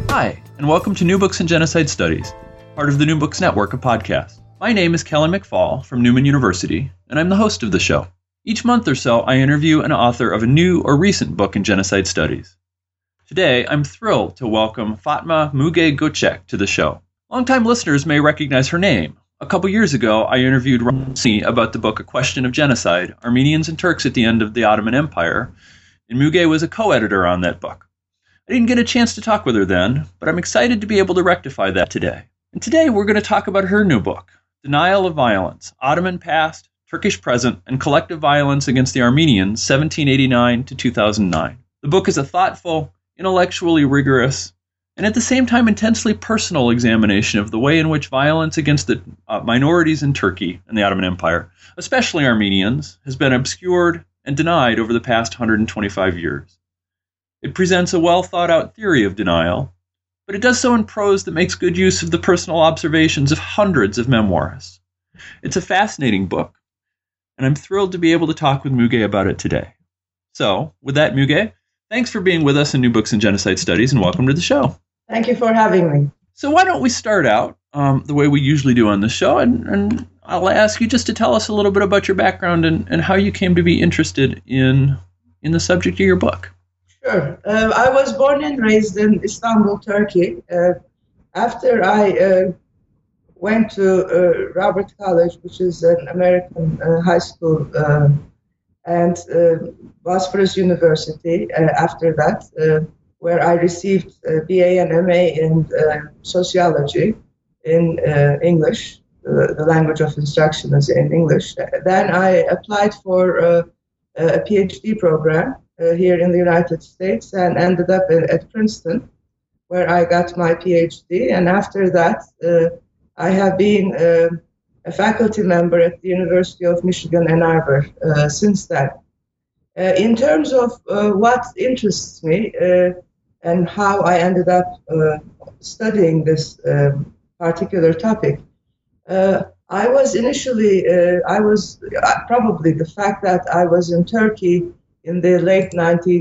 Hi, and welcome to New Books in Genocide Studies, part of the New Books Network of podcasts. My name is Kellen McFall from Newman University, and I'm the host of the show. Each month or so, I interview an author of a new or recent book in genocide studies. Today, I'm thrilled to welcome Fatma Müge Göçek to the show. Longtime listeners may recognize her name. A couple years ago, I interviewed Ramsi about the book A Question of Genocide, Armenians and Turks at the End of the Ottoman Empire, and Müge was a co-editor on that book. I didn't get a chance to talk with her then, but I'm excited to be able to rectify that today. And today we're going to talk about her new book, Denial of Violence, Ottoman Past, Turkish Present, and Collective Violence Against the Armenians, 1789 to 2009. The book is a thoughtful, intellectually rigorous, and at the same time intensely personal examination of the way in which violence against the minorities in Turkey and the Ottoman Empire, especially Armenians, has been obscured and denied over the past 125 years. It presents a well-thought-out theory of denial, but it does so in prose that makes good use of the personal observations of hundreds of memoirists. It's a fascinating book, and I'm thrilled to be able to talk with Müge about it today. So, with that, Müge, thanks for being with us in New Books in Genocide Studies, and welcome to the show. Thank you for having me. So why don't we start out the way we usually do on the show, and I'll ask you just to tell us a little bit about your background and how you came to be interested in the subject of your book. Sure. I was born and raised in Istanbul, Turkey. After I went to Robert College, which is an American high school, and Bosphorus University after that, where I received BA and MA in sociology in English. The language of instruction is in English. Then I applied for a PhD program here in the United States and ended up at Princeton, where I got my PhD. And after that, I have been a faculty member at the University of Michigan, Ann Arbor since then. In terms of what interests me and how I ended up studying this particular topic, I was initially, probably the fact that I was in Turkey in the late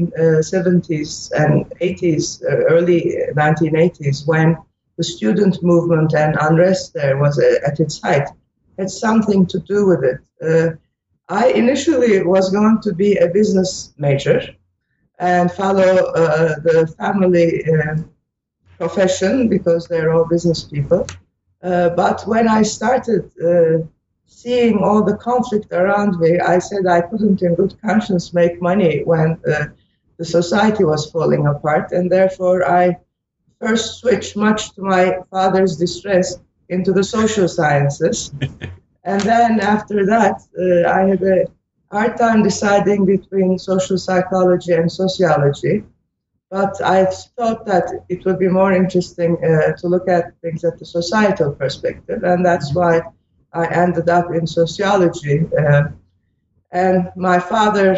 1970s and 80s, early 1980s, when the student movement and unrest there was at its height, had something to do with it. I initially was going to be a business major and follow the family profession because they're all business people. But when I started seeing all the conflict around me, I said I couldn't in good conscience make money when the society was falling apart. And therefore, I first switched, much to my father's distress, into the social sciences. And then after that, I had a hard time deciding between social psychology and sociology. But I thought that it would be more interesting to look at things at the societal perspective. And that's why I ended up in sociology. And my father,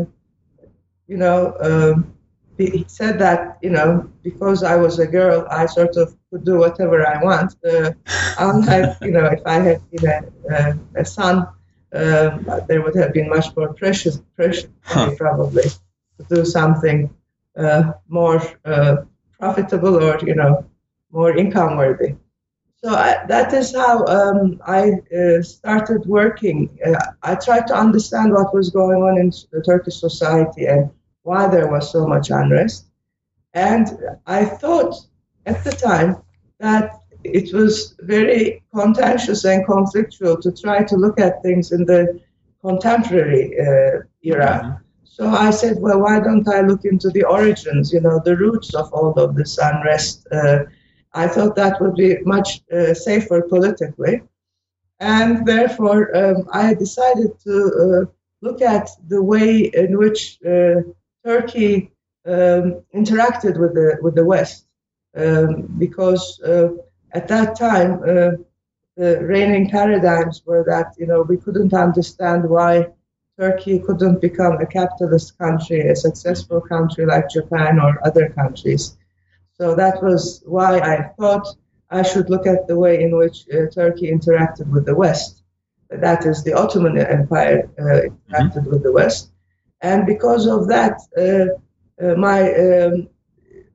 he said that, because I was a girl, I sort of could do whatever I want. Unlike, if I had been a son, there would have been much more pressure probably to do something more profitable or, more income worthy. So that is how I started working. I tried to understand what was going on in the Turkish society and why there was so much unrest. And I thought at the time that it was very contentious and conflictual to try to look at things in the contemporary era. Mm-hmm. So I said, well, why don't I look into the origins, the roots of all of this unrest? I thought that would be much safer politically. And therefore, I decided to look at the way in which Turkey interacted with the West. Because at that time, the reigning paradigms were that, we couldn't understand why Turkey couldn't become a capitalist country, a successful country like Japan or other countries. So that was why I thought I should look at the way in which Turkey interacted with the West. That is, the Ottoman Empire interacted with the West. And because of that,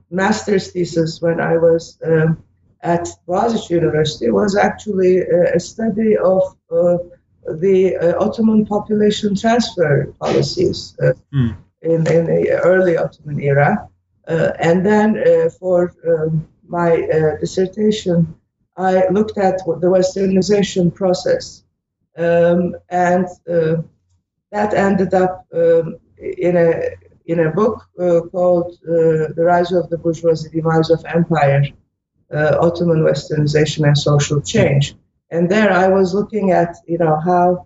master's thesis when I was at Boğaziçi University was actually a study of the Ottoman population transfer policies in the early Ottoman era. And then for my dissertation, I looked at the Westernization process. And that ended up in a book called The Rise of the Bourgeoisie, Demise of Empire, Ottoman Westernization and Social Change. And there I was looking at, how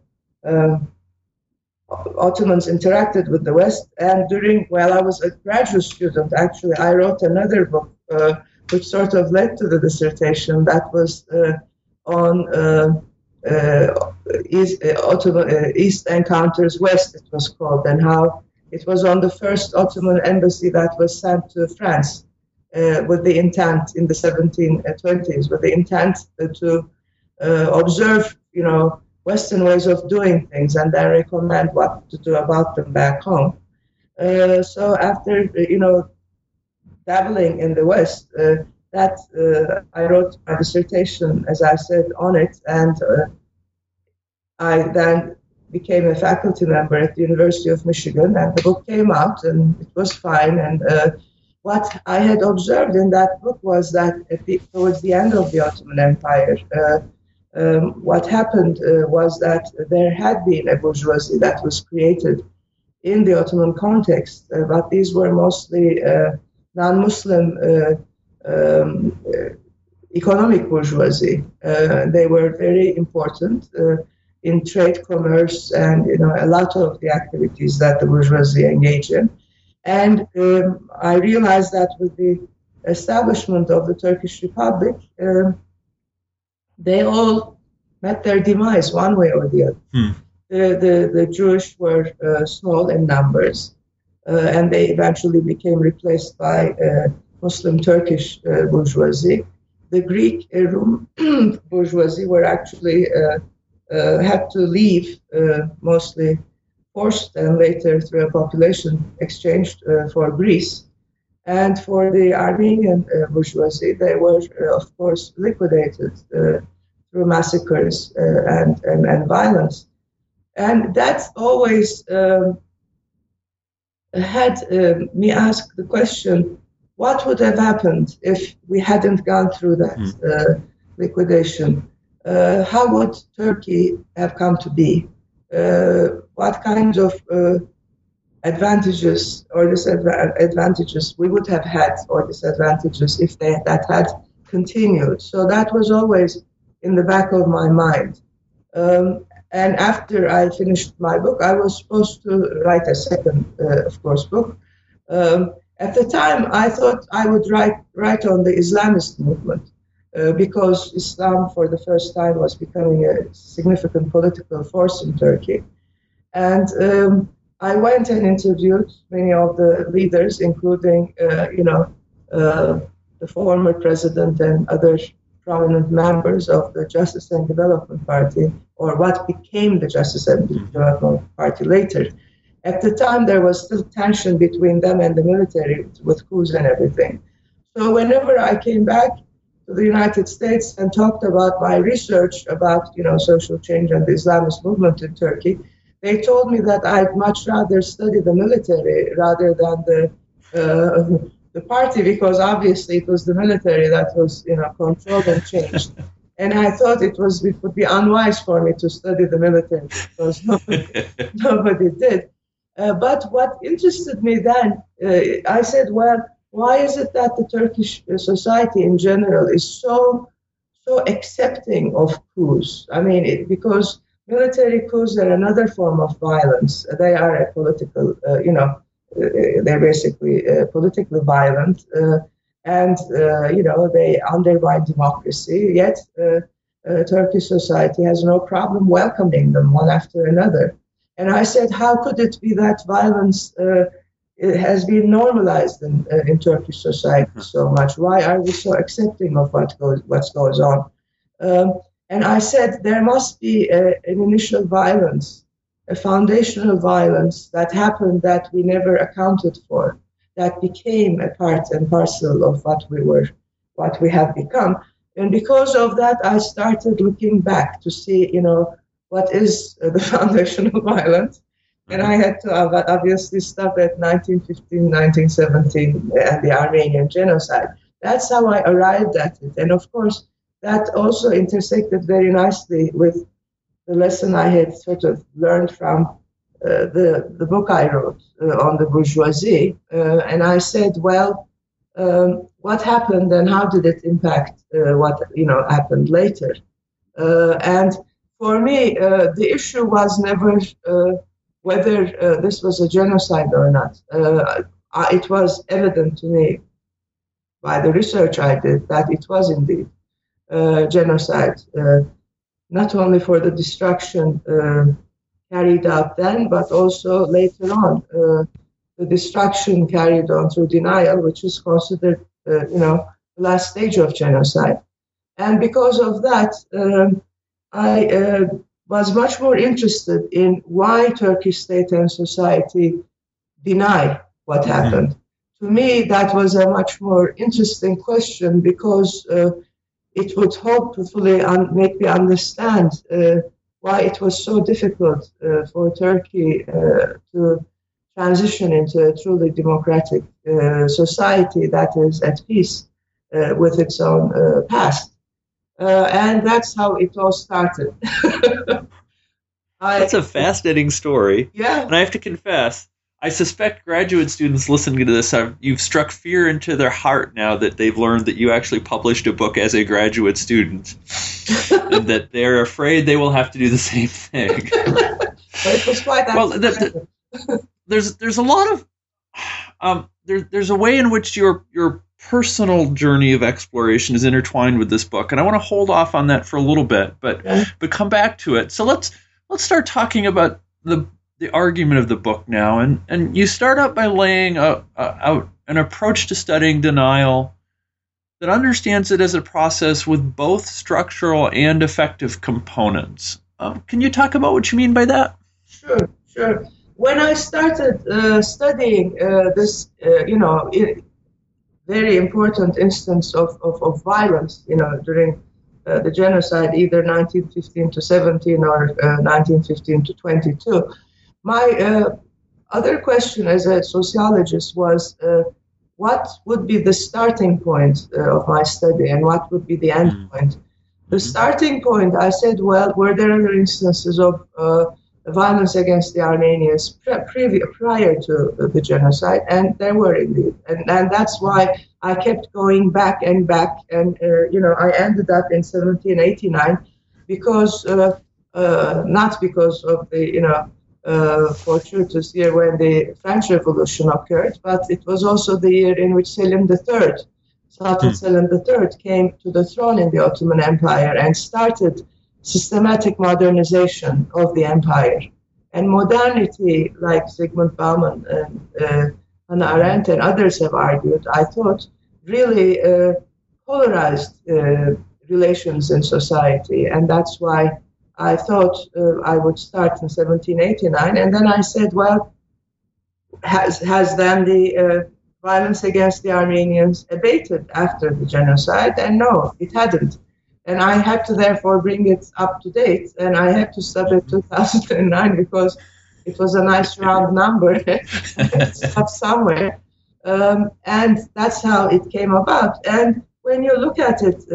Ottomans interacted with the West. And while I was a graduate student, actually, I wrote another book which sort of led to the dissertation that was on East Encounters West, it was called, and how it was on the first Ottoman embassy that was sent to France with the intent in the 1720s, with the intent to observe, Western ways of doing things and then recommend what to do about them back home. So after, dabbling in the West, I wrote my dissertation, as I said, on it, and I then became a faculty member at the University of Michigan, and the book came out, and it was fine. And what I had observed in that book was that towards the end of the Ottoman Empire, what happened was that there had been a bourgeoisie that was created in the Ottoman context, but these were mostly non-Muslim economic bourgeoisie. They were very important in trade, commerce, and a lot of the activities that the bourgeoisie engage in. And I realized that with the establishment of the Turkish Republic, they all met their demise one way or the other. The Jewish were small in numbers, and they eventually became replaced by Muslim Turkish bourgeoisie. The Greek Rum bourgeoisie were actually had to leave, mostly forced and later through a population exchange for Greece. And for the Armenian bourgeoisie, they were, of course, liquidated through massacres and violence. And that always had me ask the question, what would have happened if we hadn't gone through that liquidation? How would Turkey have come to be? What kinds of advantages or disadvantages we would have had, or disadvantages, if that had continued? So that was always in the back of my mind. And after I finished my book, I was supposed to write a second, of course, book. At the time, I thought I would write on the Islamist movement, because Islam, for the first time, was becoming a significant political force in Turkey. And I went and interviewed many of the leaders, including, the former president and other prominent members of the Justice and Development Party, or what became the Justice and Development Party later. At the time, there was still tension between them and the military with coups and everything. So whenever I came back to the United States and talked about my research about, social change and the Islamist movement in Turkey, they told me that I'd much rather study the military rather than the party, because obviously it was the military that was, controlled and changed. And I thought it would be unwise for me to study the military, because nobody did. But what interested me then, I said, well, why is it that the Turkish society in general is so accepting of coups? I mean, because military coups are another form of violence. They are a political, they're basically politically violent, and they undermine democracy. Yet Turkish society has no problem welcoming them one after another. And I said, how could it be that violence it has been normalized in Turkish society so much? Why are we so accepting of what goes on? And I said, there must be an initial violence, a foundational violence that happened that we never accounted for. that became a part and parcel of what we were, what we have become. And because of that, I started looking back to see, what is the foundation of violence. And I had to obviously stop at 1915, 1917, and the Armenian genocide. That's how I arrived at it. And of course, that also intersected very nicely with the lesson I had sort of learned from the book I wrote on the bourgeoisie. And I said, well, what happened and how did it impact what happened later? And for me, the issue was never whether this was a genocide or not. It was evident to me by the research I did that it was indeed genocide, not only for the destruction carried out then, but also later on. The destruction carried on through denial, which is considered, the last stage of genocide. And because of that, I was much more interested in why Turkish state and society deny what happened. To me, that was a much more interesting question because it would hopefully make me understand why it was so difficult for Turkey to transition into a truly democratic society that is at peace with its own past. And that's how it all started. That's a fascinating story. Yeah. And I have to confess, I suspect graduate students listening to this, you've struck fear into their heart now that they've learned that you actually published a book as a graduate student, and that they're afraid they will have to do the same thing. It was quite there's a lot of there's a way in which your personal journey of exploration is intertwined with this book, and I want to hold off on that for a little bit, but come back to it. So let's start talking about the argument of the book now, and you start out by laying out an approach to studying denial that understands it as a process with both structural and affective components. Can you talk about what you mean by that? Sure. When I started studying this, very important instance of violence, during the genocide, either 1915 to 17 or 1915 to 22, my other question as a sociologist was, what would be the starting point of my study and what would be the end point? The starting point, I said, well, were there other instances of violence against the Armenians prior to the genocide? And there were indeed. And that's why I kept going back and back. And, I ended up in 1789 because, not because of the, fortuitous year when the French Revolution occurred, but it was also the year in which Selim III, Sultan Selim III, came to the throne in the Ottoman Empire and started systematic modernization of the empire. And modernity, like Zygmunt Bauman and Hannah Arendt and others have argued, I thought, really polarized relations in society. And that's why I thought I would start in 1789. And then I said, well, has then the violence against the Armenians abated after the genocide? And no, it hadn't. And I had to therefore bring it up to date, and I had to stop at 2009 because it was a nice round number. Stop somewhere. And that's how it came about. And when you look at it,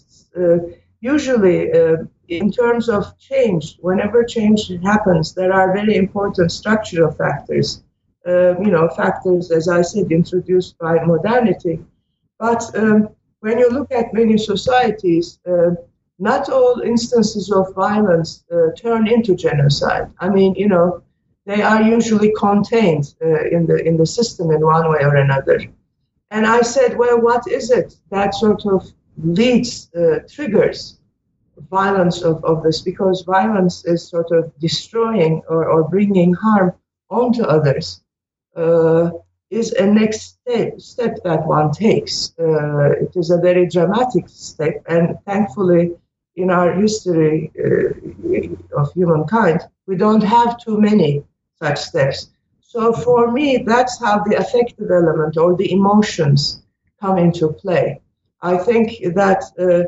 usually in terms of change, whenever change happens, there are very important structural factors, factors, as I said, introduced by modernity. But when you look at many societies, not all instances of violence turn into genocide. I mean, they are usually contained in the system in one way or another. And I said, well, what is it that sort of triggers violence of this? Because violence is sort of destroying or bringing harm onto others. Is a next step that one takes. It is a very dramatic step, and thankfully, in our history of humankind, we don't have too many such steps. So for me, that's how the affective element or the emotions come into play. I think that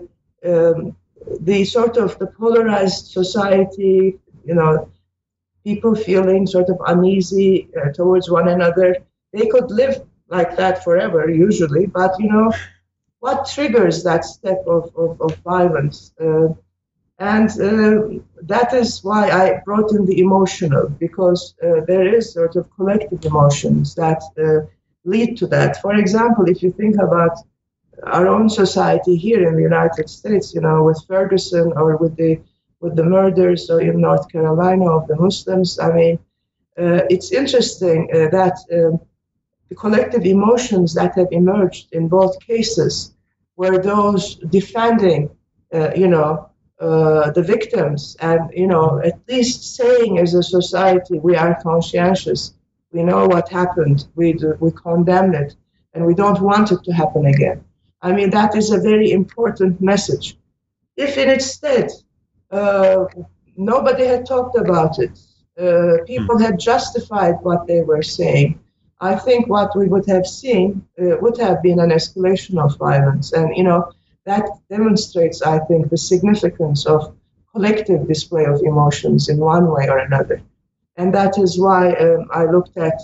the sort of the polarized society, people feeling sort of uneasy towards one another, they could live like that forever, usually. But, what triggers that step of violence? And that is why I brought in the emotional, because there is sort of collective emotions that lead to that. For example, if you think about our own society here in the United States, with Ferguson or with the murders in North Carolina of the Muslims, I mean, it's interesting that the collective emotions that have emerged in both cases were those defending, the victims, and at least saying as a society we are conscientious, we know what happened, we condemn it, and we don't want it to happen again. I mean, that is a very important message. If instead nobody had talked about it, people had justified what they were saying, I think what we would have seen would have been an escalation of violence. And, that demonstrates, I think, the significance of collective display of emotions in one way or another. And that is why I looked at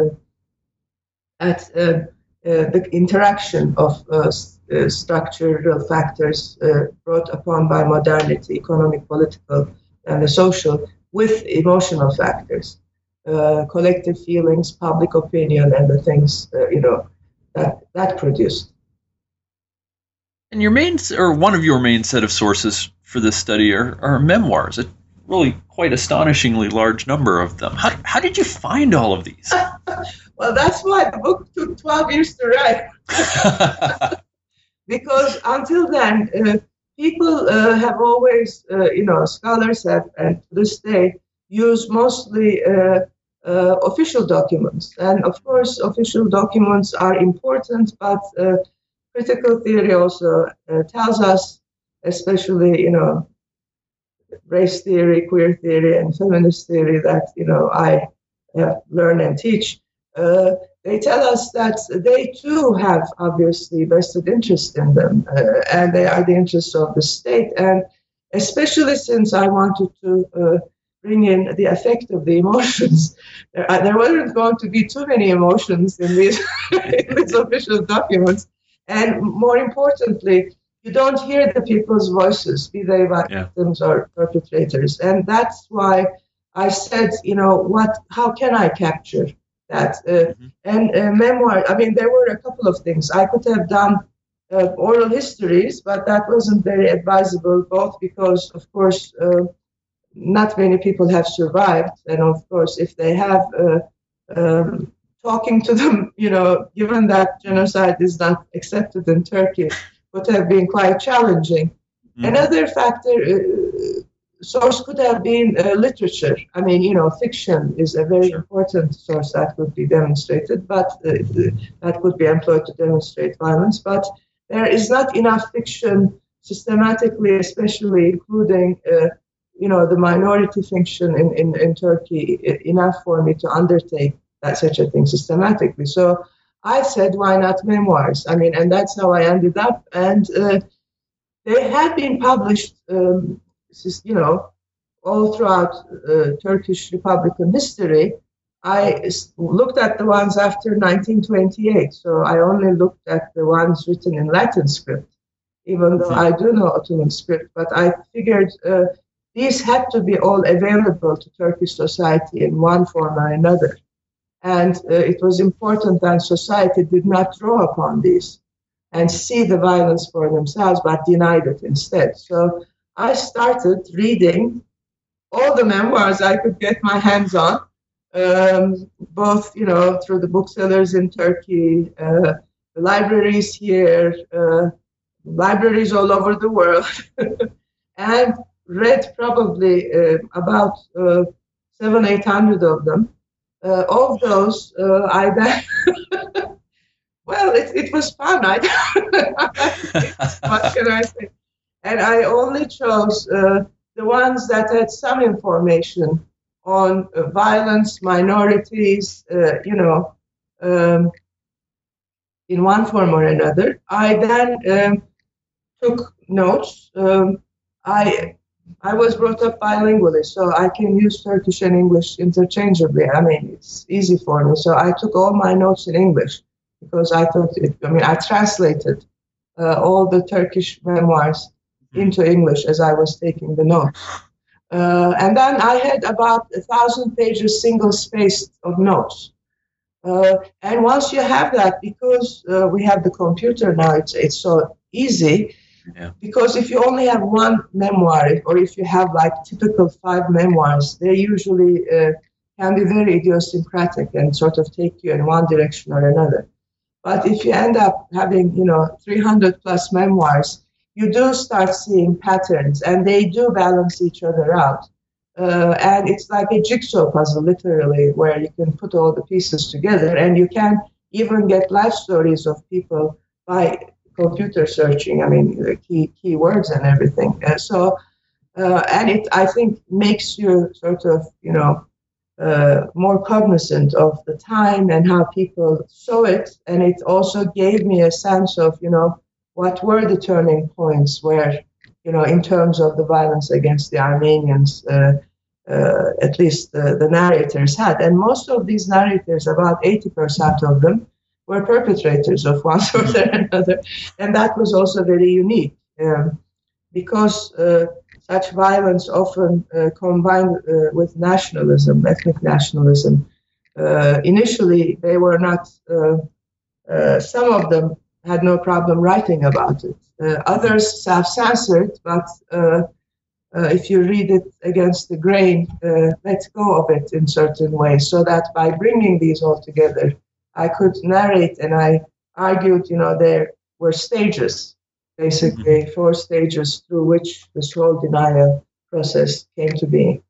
the interaction of structural factors brought upon by modernity, economic, political, and the social, with emotional factors, collective feelings, public opinion, and the things that produced. And one of your main set of sources for this study are memoirs. A really quite astonishingly large number of them. How did you find all of these? Well, that's why the book took 12 years to write. Because until then, people have always, scholars have, and to this day, used mostly official documents. And of course, official documents are important, but critical theory also tells us, especially, race theory, queer theory, and feminist theory that, I learn and teach. They tell us that they too have obviously vested interest in them, and they are the interests of the state. And especially since I wanted to bring in the effect of the emotions, there weren't going to be too many emotions in these official documents. And more importantly, you don't hear the people's voices, be they victims or perpetrators. And that's why I said, how can I capture that? And memoir, I mean, there were a couple of things. I could have done oral histories, but that wasn't very advisable, both because, of course, not many people have survived. And of course, if they have, talking to them, given that genocide is not accepted in Turkey, would have been quite challenging. Another factor, source could have been literature. I mean, fiction is a very important source that could be demonstrated, but that could be employed to demonstrate violence. But there is not enough fiction systematically, especially including, the minority fiction in Turkey, enough for me to undertake such a thing systematically. So I said, why not memoirs? I mean, and that's how I ended up. And they have been published, all throughout Turkish Republican history. I looked at the ones after 1928, so I only looked at the ones written in Latin script, even though I do know Ottoman script. But I figured these had to be all available to Turkish society in one form or another. And it was important that society did not draw upon these and see the violence for themselves, but denied it instead. So I started reading all the memoirs I could get my hands on, both, through the booksellers in Turkey, the libraries here, libraries all over the world, and read probably about 700-800 of them. Of those, I then, well, it was fun. What can I say? And I only chose the ones that had some information on violence, minorities, in one form or another. I then took notes. I was brought up bilingually, so I can use Turkish and English interchangeably. I mean, it's easy for me. So I took all my notes in English because I thought I translated all the Turkish memoirs into English as I was taking the notes. And then I had about 1,000 pages single-spaced of notes. And once you have that, because we have the computer now, it's so easy. Yeah. Because if you only have one memoir, or if you have like typical 5 memoirs, they usually can be very idiosyncratic and sort of take you in one direction or another. But if you end up having, 300 plus memoirs, you do start seeing patterns, and they do balance each other out. And it's like a jigsaw puzzle, literally, where you can put all the pieces together, and you can even get life stories of people by computer searching. I mean, the keywords and everything. And it, I think, makes you sort of, more cognizant of the time and how people saw it. And it also gave me a sense of, what were the turning points where, in terms of the violence against the Armenians, at least the narrators had. And most of these narrators, about 80% of them, were perpetrators of one sort or another. And that was also very unique because such violence often combined with nationalism, ethnic nationalism. Initially, they were not, some of them had no problem writing about it. Others self-censored, but if you read it against the grain, let go of it in certain ways, so that by bringing these all together, I could narrate, and I argued, there were stages, basically 4 stages through which this whole denial process came to be.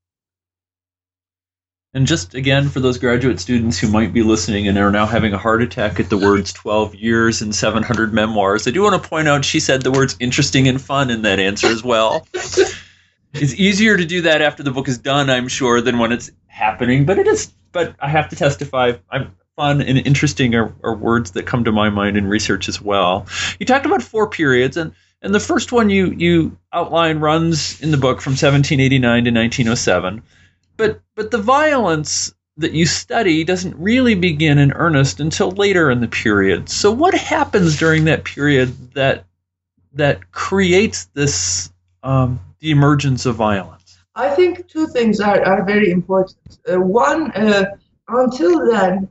And just again, for those graduate students who might be listening and are now having a heart attack at the words 12 years and 700 memoirs, I do want to point out she said the words interesting and fun in that answer as well. It's easier to do that after the book is done, I'm sure, than when it's happening. But I have to testify, fun and interesting are words that come to my mind in research as well. You talked about 4 periods, and the first one you outline runs in the book from 1789 to 1907. But the violence that you study doesn't really begin in earnest until later in the period. So what happens during that period that creates this the emergence of violence? I think 2 things are very important. One, until then,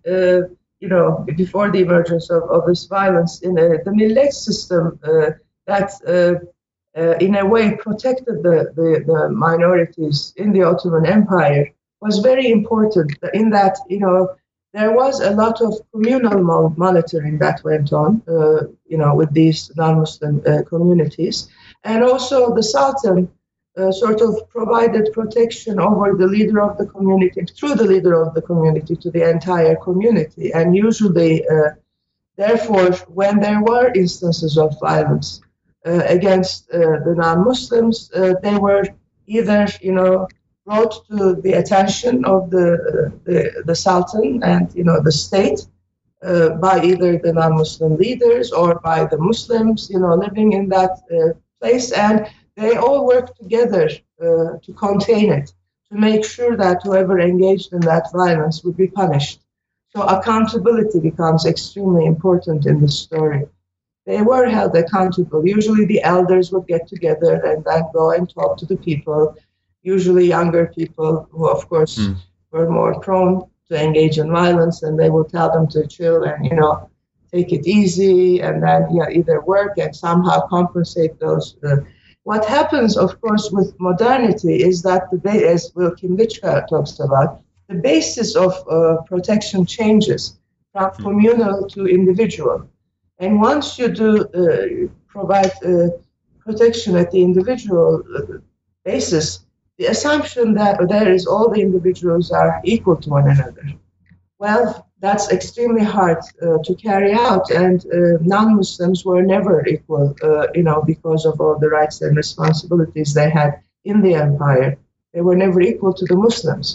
before the emergence of this violence, in the millet system that in a way protected the minorities in the Ottoman Empire was very important in that, there was a lot of communal monitoring that went on, with these non-Muslim communities. And also the Sultan sort of provided protection over the leader of the community, through the leader of the community to the entire community. And usually, therefore, when there were instances of violence against the non-Muslims, they were either, brought to the attention of the Sultan and, the state by either the non-Muslim leaders or by the Muslims, living in that place. And they all worked together to contain it, to make sure that whoever engaged in that violence would be punished. So accountability becomes extremely important in this story. They were held accountable. Usually the elders would get together and then go and talk to the people, usually younger people who, of course, were more prone to engage in violence, and they would tell them to chill and, take it easy, and then either work and somehow compensate those. What happens, of course, with modernity is that, as Will Kymlicka talks about, the basis of protection changes from communal to individual. And once you do provide protection at the individual basis, the assumption that there is all the individuals are equal to one another. Well, that's extremely hard to carry out, and non-Muslims were never equal, because of all the rights and responsibilities they had in the empire. They were never equal to the Muslims.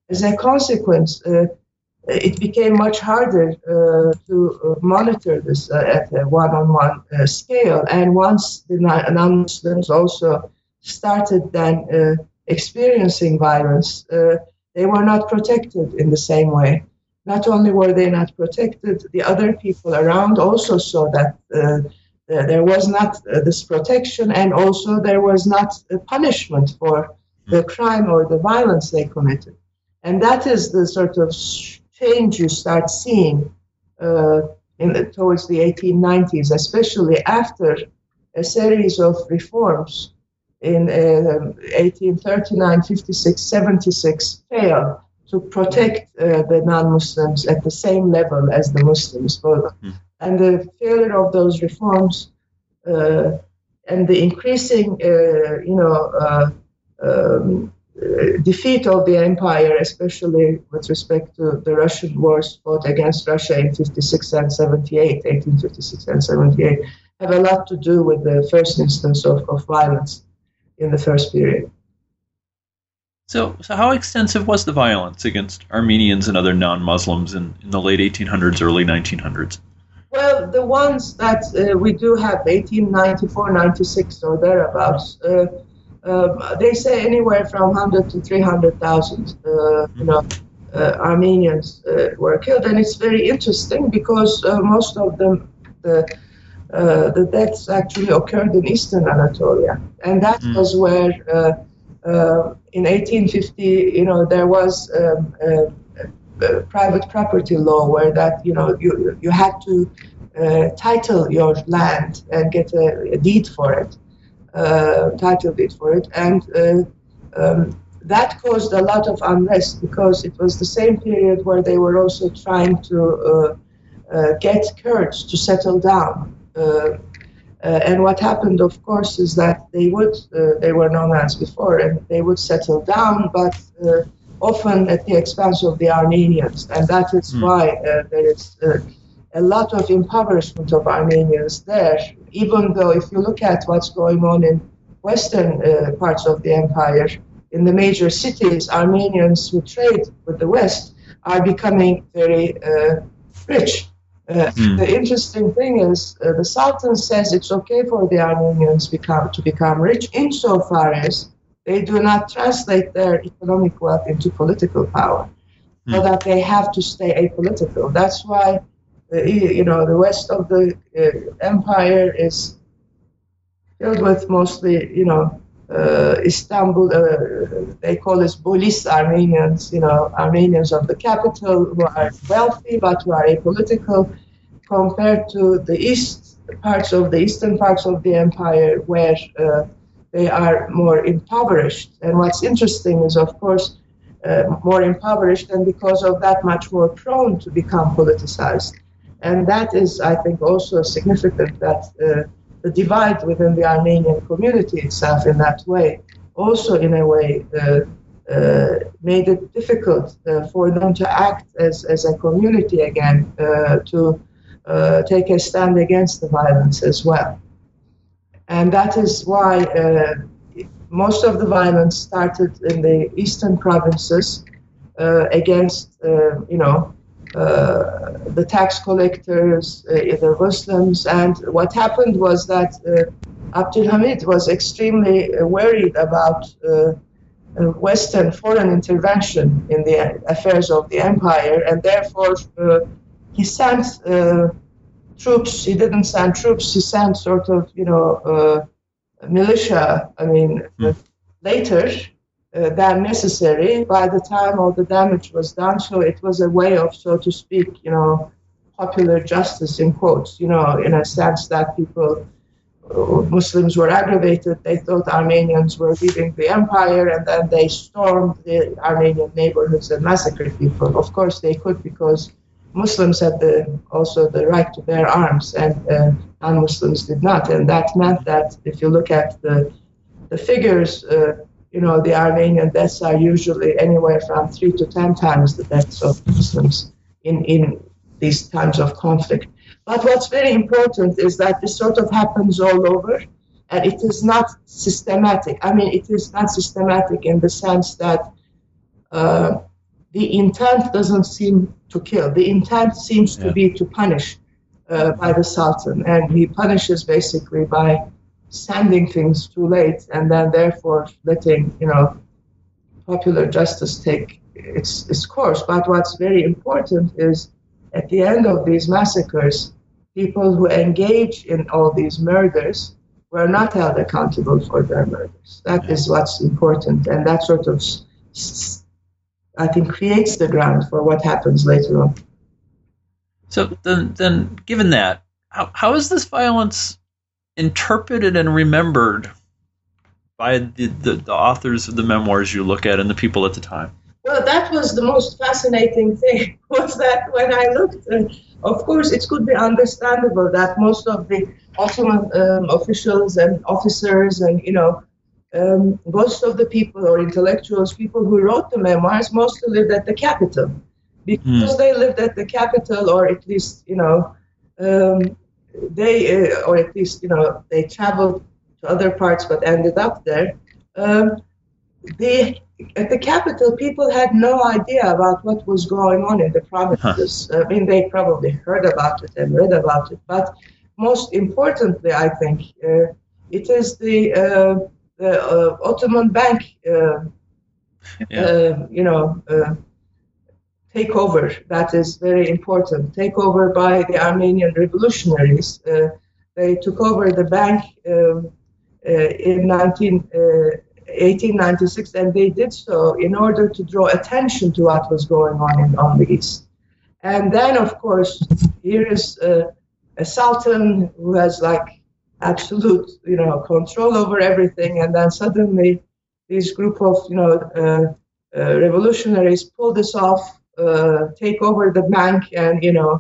As a consequence, it became much harder to monitor this at a one-on-one scale. And once the non-Muslims also started then experiencing violence, they were not protected in the same way. Not only were they not protected, the other people around also saw that there was not this protection, and also there was not a punishment for the crime or the violence they committed. And that is the sort of change you start seeing towards the 1890s, especially after a series of reforms in 1839, 56, 76 failed to protect the non-Muslims at the same level as the Muslims. And the failure of those reforms and the increasing, defeat of the empire, especially with respect to the Russian wars fought against Russia in 56 and 78, 1856 and 78, have a lot to do with the first instance of violence in the first period. So how extensive was the violence against Armenians and other non-Muslims in the late 1800s, early 1900s? Well, the ones that we do have, 1894, 96 or thereabouts, they say anywhere from 100 to 300,000, Armenians were killed, and it's very interesting because most of them, the deaths actually occurred in eastern Anatolia, and that was where in 1850, there was private property law where that you had to title your land and get a deed for it. Title deed for it, and that caused a lot of unrest because it was the same period where they were also trying to get Kurds to settle down. And what happened, of course, is that they were nomads before, and they would settle down, but often at the expense of the Armenians, and that is why there is a lot of impoverishment of Armenians there, even though if you look at what's going on in western parts of the empire, in the major cities, Armenians who trade with the West are becoming very rich. The interesting thing is the Sultan says it's okay for the Armenians to become rich insofar as they do not translate their economic wealth into political power, so that they have to stay apolitical. That's why the west of the empire is filled with mostly, Istanbul, they call us Bolis Armenians, Armenians of the capital who are wealthy but who are apolitical, compared to the eastern parts of the empire where they are more impoverished. And what's interesting is, of course, more impoverished, and because of that much more prone to become politicized. And that is, I think, also significant that the divide within the Armenian community itself in that way also, in a way, made it difficult for them to act as a community again, to take a stand against the violence as well. And that is why most of the violence started in the eastern provinces against, the tax collectors, the Muslims. And what happened was that Abdülhamid was extremely worried about Western foreign intervention in the affairs of the empire, and therefore he sent troops. He didn't send troops. He sent sort of, militia. Later than necessary. By the time all the damage was done, so it was a way of, so to speak, popular justice in quotes. In a sense that Muslims were aggravated. They thought Armenians were leaving the empire, and then they stormed the Armenian neighborhoods and massacred people. Of course, they could, because Muslims had also the right to bear arms, and non-Muslims did not. And that meant that if you look at the figures, the Armenian deaths are usually anywhere from 3 to 10 times the deaths of Muslims in these times of conflict. But what's very important is that this sort of happens all over, and it is not systematic. It is not systematic in the sense that the intent doesn't seem to kill. The intent seems to be to punish by the Sultan, and he punishes basically by sending things too late, and then therefore letting popular justice take its course. But what's very important is at the end of these massacres, people who engage in all these murders were not held accountable for their murders. That is what's important, and that sort of, I think, creates the ground for what happens later on. So then given that, how is this violence interpreted and remembered by the authors of the memoirs you look at and the people at the time? Well, that was the most fascinating thing, was that when I looked, of course, it could be understandable that most of the Ottoman officials and officers and, most of the people or intellectuals, people who wrote the memoirs, mostly lived at the capital. Because they lived at the capital, or at least, they traveled to other parts but ended up there. At the capital, people had no idea about what was going on in the provinces. I mean, they probably heard about it and read about it, but most importantly, I think, it is the Ottoman Bank, takeover that is very important. Takeover by the Armenian revolutionaries. They took over the bank in 1896, and they did so in order to draw attention to what was going on the East. And then, of course, here is a sultan who has absolute, control over everything, and then suddenly this group of, revolutionaries pull this off, take over the bank, and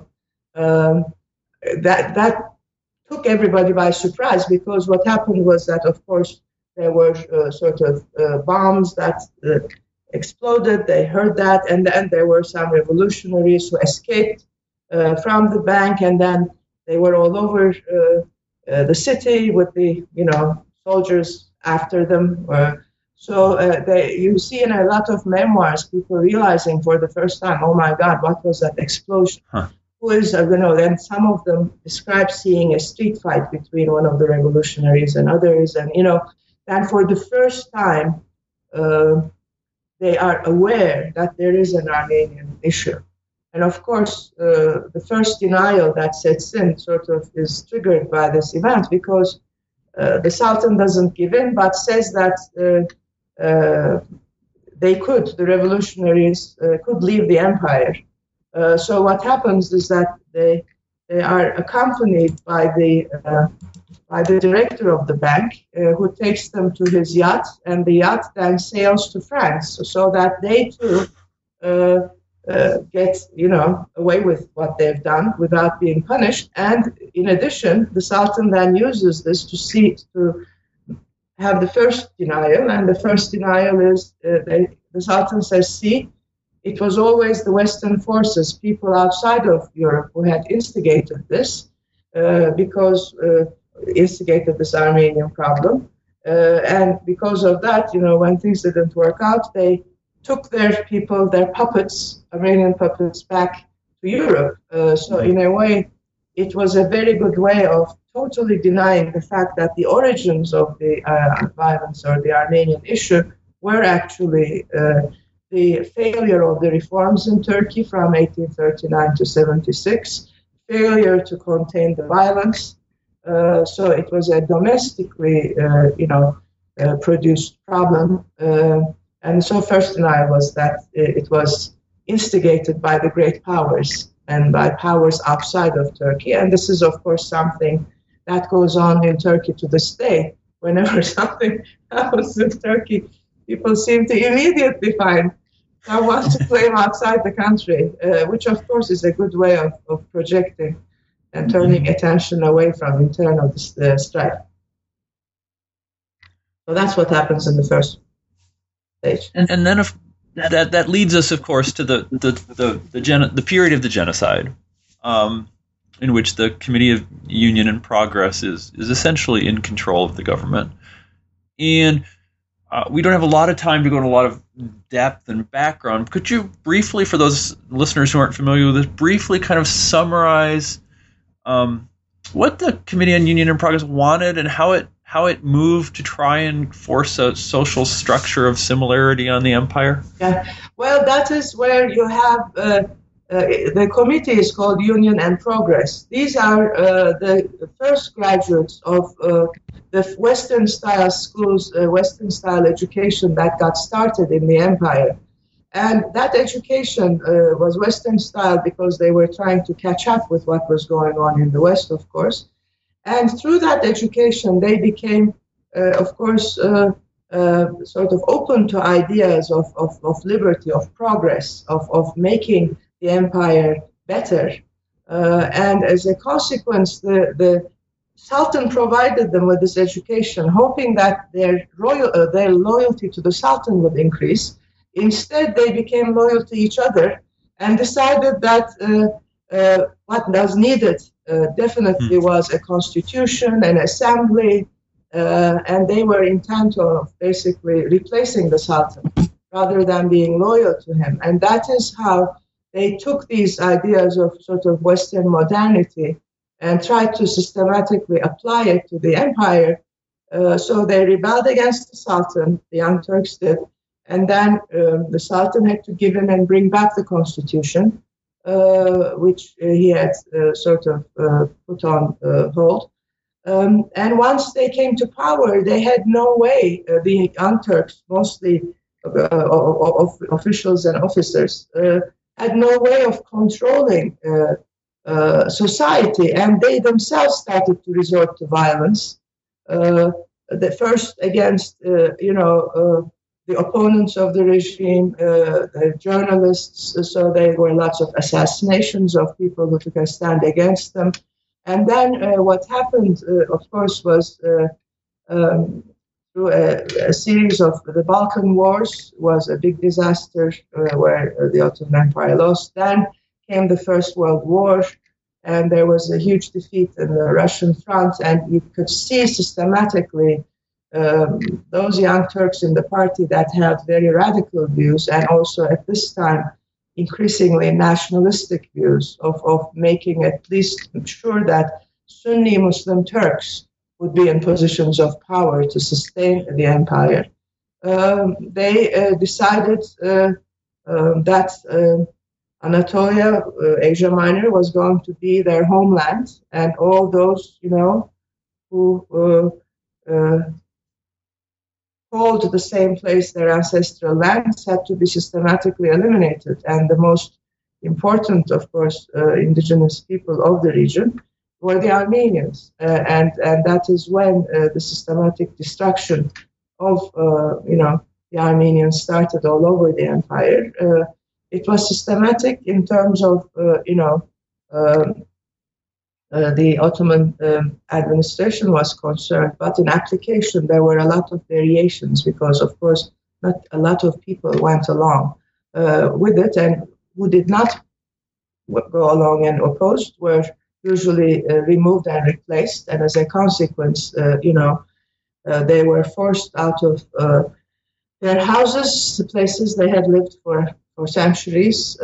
that took everybody by surprise, because what happened was that, of course, there were bombs that exploded. They heard that, and then there were some revolutionaries who escaped from the bank, and then they were all over the city with the soldiers after them. You see in a lot of memoirs people realizing for the first time, oh my God, what was that explosion? Who is, then some of them describe seeing a street fight between one of the revolutionaries and others, and and for the first time, they are aware that there is an Armenian issue. And of course, the first denial that sets in is triggered by this event, because the Sultan doesn't give in, but says that the revolutionaries could leave the empire. So what happens is that they are accompanied by the director of the bank, who takes them to his yacht, and the yacht then sails to France, so that they too get away with what they've done without being punished. And in addition, the Sultan then uses this to have the first denial, and the first denial is the Sultan says, see, it was always the Western forces, people outside of Europe, who had instigated this, instigated this Armenian problem. And because of that, when things didn't work out, they took their people, their puppets, Armenian puppets, back to Europe. So in a way, it was a very good way of totally denying the fact that the origins of the violence or the Armenian issue were actually the failure of the reforms in Turkey from 1839 to 76, failure to contain the violence. So it was a domestically, produced problem. And so first denial was that it was instigated by the great powers and by powers outside of Turkey. And this is, of course, something that goes on in Turkey to this day. Whenever something happens in Turkey, people seem to immediately find someone to blame outside the country, which, of course, is a good way of projecting and turning attention away from internal strife. So that's what happens in the first stage. And then that leads us, of course, to the period of the genocide, in which the Committee of Union and Progress is essentially in control of the government. And we don't have a lot of time to go into a lot of depth and background. Could you briefly, for those listeners who aren't familiar with this, briefly kind of summarize what the Committee on Union and Progress wanted and how it moved to try and force a social structure of similarity on the empire? Yeah, well, that is where you have the committee is called Union and Progress. These are the first graduates of the Western-style schools, Western-style education that got started in the empire. And that education was Western-style because they were trying to catch up with what was going on in the West, of course. And through that education, they became, of course, sort of open to ideas of liberty, of progress, of making the empire better. And as a consequence, the Sultan provided them with this education, hoping that their loyalty to the Sultan would increase. Instead, they became loyal to each other and decided that what was needed definitely was a constitution, an assembly, and they were intent of basically replacing the Sultan rather than being loyal to him. And that is how they took these ideas of sort of Western modernity and tried to systematically apply it to the empire. So they rebelled against the Sultan, the Young Turks did, and then the Sultan had to give in and bring back the constitution, which he had sort of put on hold. And once they came to power, they had no way, the Young Turks, mostly officials and officers, had no way of controlling society, and they themselves started to resort to violence. The first against, the opponents of the regime, the journalists. So there were lots of assassinations of people who took a stand against them. And then what happened, of course, was through a series of the Balkan Wars was a big disaster where the Ottoman Empire lost. Then came the First World War, and there was a huge defeat in the Russian front, and you could see systematically those Young Turks in the party that had very radical views, and also at this time increasingly nationalistic views of making at least sure that Sunni Muslim Turks would be in positions of power to sustain the empire. They decided that Anatolia, Asia Minor, was going to be their homeland, and all those, who called the same place their ancestral lands had to be systematically eliminated. And the most important, of course, indigenous people of the region were the Armenians. And that is when the systematic destruction of, the Armenians started all over the empire. It was systematic in terms of, the Ottoman administration was concerned, but in application there were a lot of variations because, of course, not a lot of people went along with it, and who did not go along and opposed were usually removed and replaced, and as a consequence, they were forced out of their houses, the places they had lived for centuries,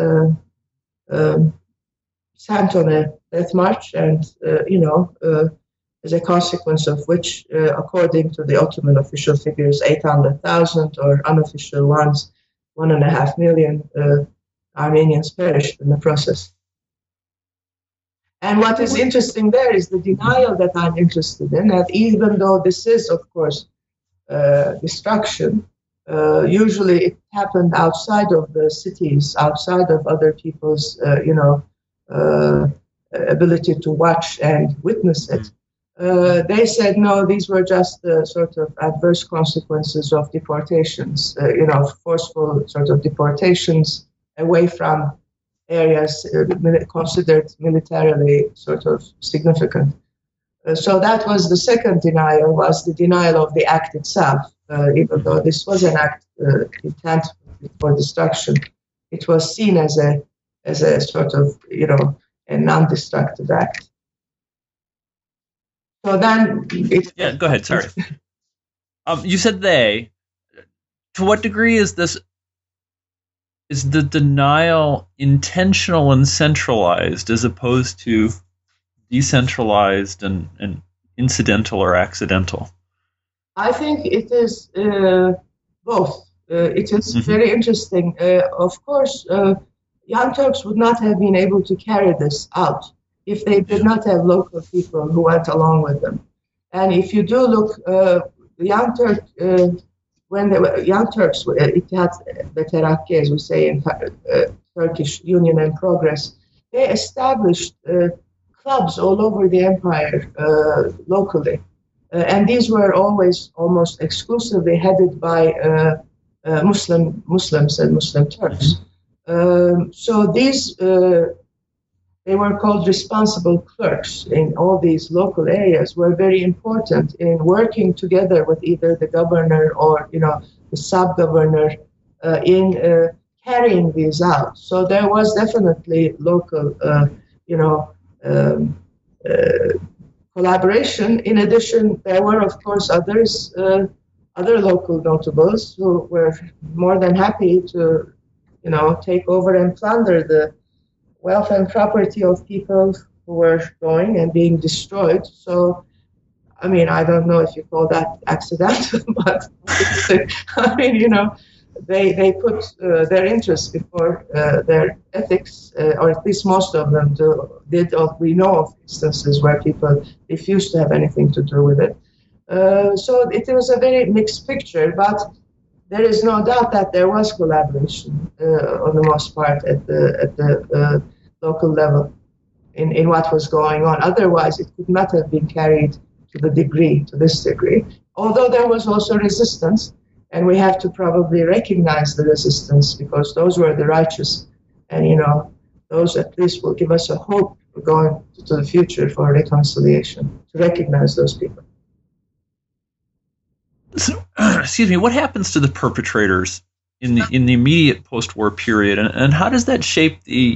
sent on a death march, and, as a consequence of which, according to the Ottoman official figures, 800,000, or unofficial ones, 1.5 million Armenians perished in the process. And what is interesting there is the denial that I'm interested in, that even though this is, of course, destruction, usually it happened outside of the cities, outside of other people's, ability to watch and witness it. They said, no, these were just the sort of adverse consequences of deportations, forceful sort of deportations away from areas considered militarily sort of significant. So that was the second denial, was the denial of the act itself. Even though this was an act intent for destruction, it was seen as a sort of, a non-destructive act. So then... go ahead, sorry. You said they. To what degree is this is the denial intentional and centralized as opposed to decentralized and incidental or accidental? I think it is both. It is very interesting. Of course, Young Turks would not have been able to carry this out if they did not have local people who went along with them. And if you do look, the Young Turk, when they were Young Turks, İttihat ve Terakki, as we say in Turkish, Union and Progress, they established clubs all over the empire locally. And these were always almost exclusively headed by Muslims and Muslim Turks. So these, they were called responsible clerks in all these local areas, were very important in working together with either the governor or, the sub-governor in carrying these out. So there was definitely local, collaboration. In addition, there were, of course, other local notables who were more than happy to, take over and plunder the wealth and property of people who were going and being destroyed. So, I mean, I don't know if you call that accidental, but they put their interests before their ethics, or at least most of them did. We know of instances where people refused to have anything to do with it. So it was a very mixed picture, but there is no doubt that there was collaboration on the most part at the local level in what was going on. Otherwise, it could not have been carried to this degree. Although there was also resistance, and we have to probably recognize the resistance because those were the righteous, and those at least will give us a hope going to the future for reconciliation, to recognize those people. So, excuse me, what happens to the perpetrators in the immediate post-war period, and how does that shape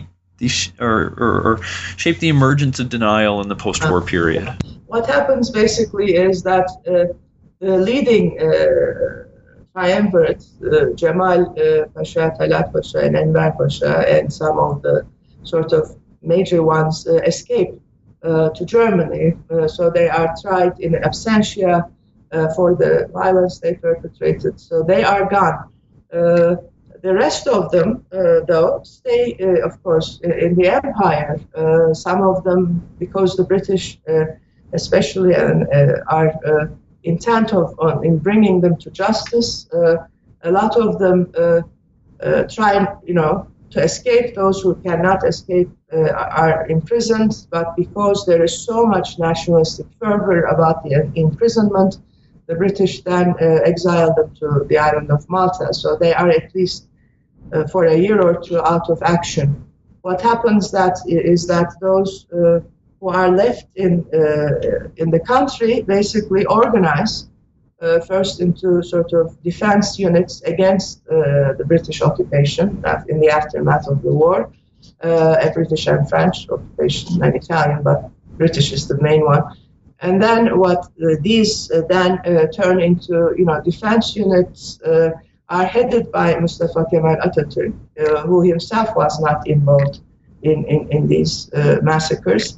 or shape the emergence of denial in the post-war period? What happens basically is that the leading triumvirate, Cemal Pasha, Talat Pasha, and Enver Pasha, and some of the sort of major ones escape to Germany. So they are tried in absentia for the violence they perpetrated. So they are gone. The rest of them, though, stay, of course, in the empire. Some of them, because the British, especially, are intent in bringing them to justice. A lot of them try, to escape. Those who cannot escape are imprisoned. But because there is so much nationalistic fervor about the imprisonment, the British then exiled them to the island of Malta. So they are at least for a year or two out of action. What happens is that those who are left in the country basically organize first into sort of defense units against the British occupation in the aftermath of the war, a British and French occupation and Italian, but British is the main one. And then what these then turn into, defense units are headed by Mustafa Kemal Atatürk, who himself was not involved in these massacres.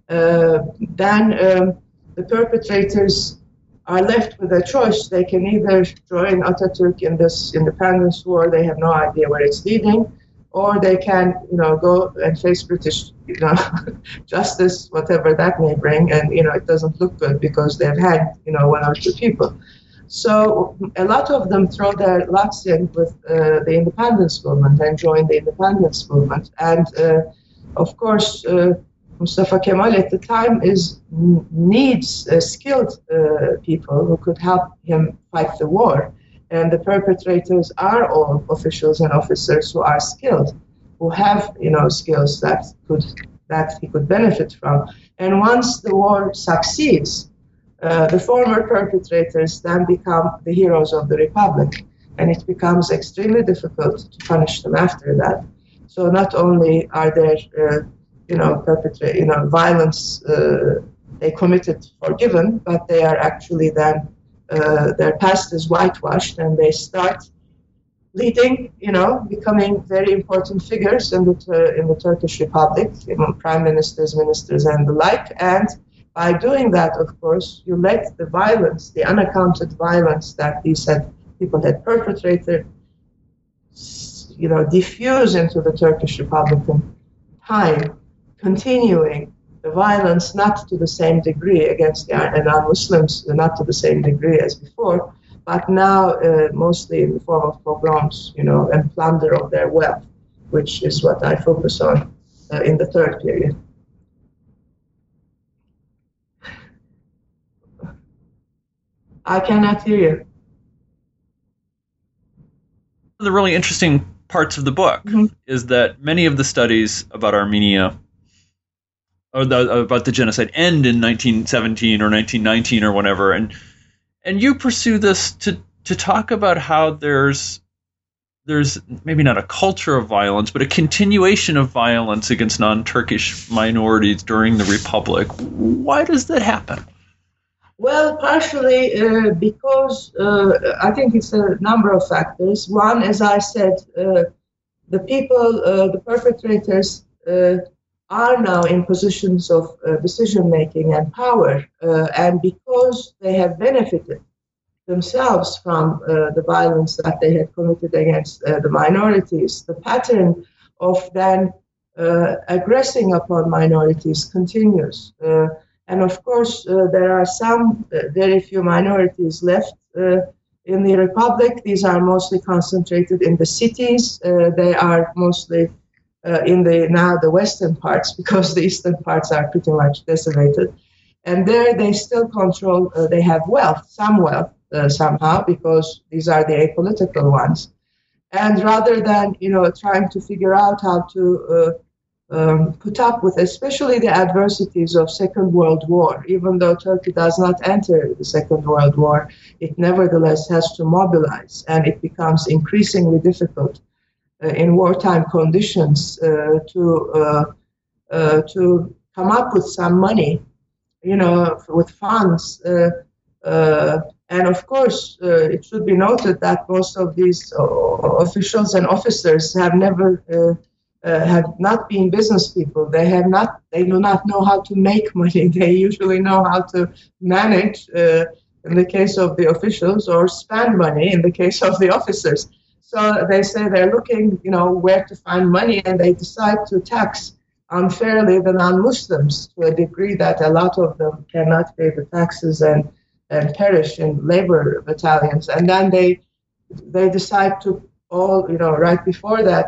Then the perpetrators are left with a choice. They can either join Atatürk in this independence war, they have no idea where it's leading, or they can, go and face British, justice, whatever that may bring, and, it doesn't look good because they've had, one or two people. So a lot of them throw their lots in with the independence movement and join the independence movement. And, of course, Mustafa Kemal at the time needs skilled people who could help him fight the war. And the perpetrators are all officials and officers who are skilled, who have, skills that he could benefit from. And once the war succeeds, the former perpetrators then become the heroes of the Republic, and it becomes extremely difficult to punish them after that. So not only are there, violence they committed forgiven, but they are actually then their past is whitewashed, and they start leading, becoming very important figures in the Turkish Republic, prime ministers, ministers, and the like. And by doing that, of course, you let the violence, the unaccounted violence that these people had perpetrated, diffuse into the Turkish Republican time, continuing the violence not to the same degree against the non-Muslims, not to the same degree as before, but now mostly in the form of pogroms, and plunder of their wealth, which is what I focus on in the third period. I cannot hear you. One of the really interesting parts of the book is that many of the studies about Armenia, or about the genocide, end in 1917 or 1919 or whatever, and you pursue this to talk about how there's maybe not a culture of violence, but a continuation of violence against non-Turkish minorities during the Republic. Why does that happen? Well, partially because I think it's a number of factors. One, as I said, the people, the perpetrators, are now in positions of decision-making and power, and because they have benefited themselves from the violence that they had committed against the minorities, the pattern of then aggressing upon minorities continues. And of course, there are some very few minorities left in the Republic. These are mostly concentrated in the cities. They are mostly in the western parts, because the eastern parts are pretty much decimated. And there they still control, they have wealth, some wealth somehow, because these are the apolitical ones. And rather than, trying to figure out how to put up with especially the adversities of Second World War. Even though Turkey does not enter the Second World War, it nevertheless has to mobilize, and it becomes increasingly difficult in wartime conditions to come up with some money, with funds. And of course, it should be noted that most of these officials and officers have not been business people. They do not know how to make money. They usually know how to manage, in the case of the officials, or spend money in the case of the officers. So they say they're looking, where to find money, and they decide to tax unfairly the non-Muslims to a degree that a lot of them cannot pay the taxes and perish in labor battalions. And then they decide to all, right before that,